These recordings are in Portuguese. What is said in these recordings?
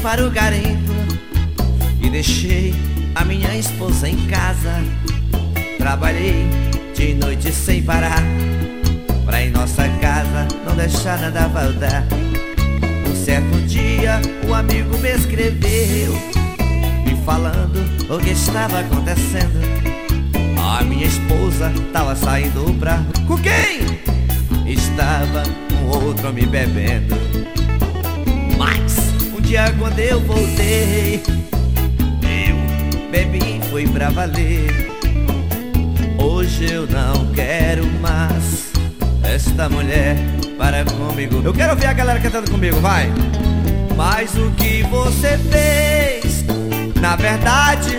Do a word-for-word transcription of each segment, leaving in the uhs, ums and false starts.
para o garimpo e deixei a minha esposa em casa. Trabalhei de noite sem parar, pra em nossa casa não deixar nada faltar. Um certo dia um amigo me escreveu, me falando o que estava acontecendo. A minha esposa tava saindo pra rua. Com quem? Estava com outro homem bebendo. Mas um dia quando eu voltei, eu bebi, foi pra valer. Hoje eu não quero mais esta mulher para comigo. Eu quero ver a galera cantando comigo, vai! Mas o que você fez, na verdade,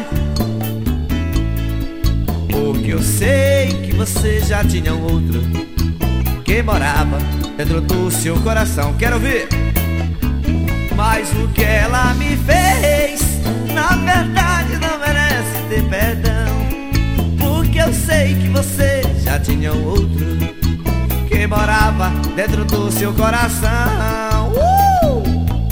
porque eu sei que você já tinha um outro que morava dentro do seu coração. Quero ver! Mas o que ela me fez, na verdade não merece ter perdão, porque eu sei que você já tinha um outro que morava dentro do seu coração. uh!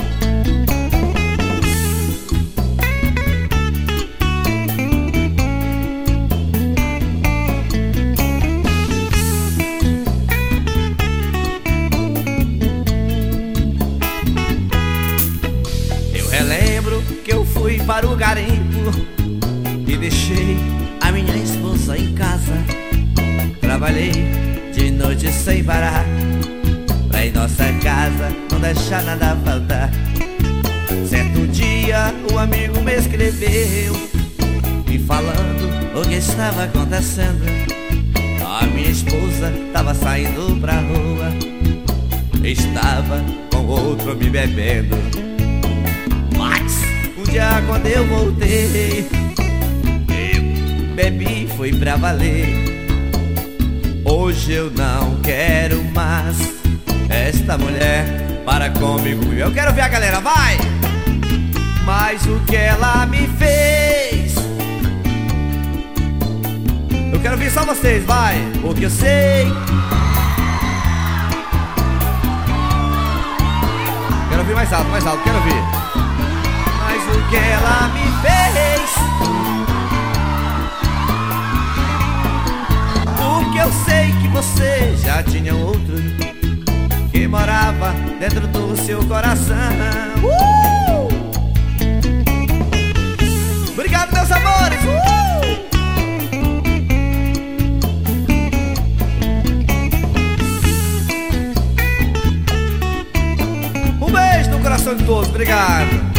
Eu relembro que eu fui para o garimpo e deixei a minha esposa em casa. Trabalhei de noite sem parar, pra em nossa casa não deixar nada faltar. Certo dia um amigo me escreveu, me falando o que estava acontecendo. A minha esposa tava saindo pra rua, estava com outro me bebendo. Mas um dia quando eu voltei, eu bebi, foi pra valer. Hoje eu não quero mais esta mulher para comigo. Eu quero ver a galera, vai! Mas o que ela me fez, eu quero ver só vocês, vai! Porque eu sei. Quero ouvir mais alto, mais alto, quero ouvir. Mas o que ela me fez, porque eu sei que você já tinha outro que morava dentro do seu coração. uh! Obrigado, meus amores. uh! Um beijo no coração de todos, obrigado.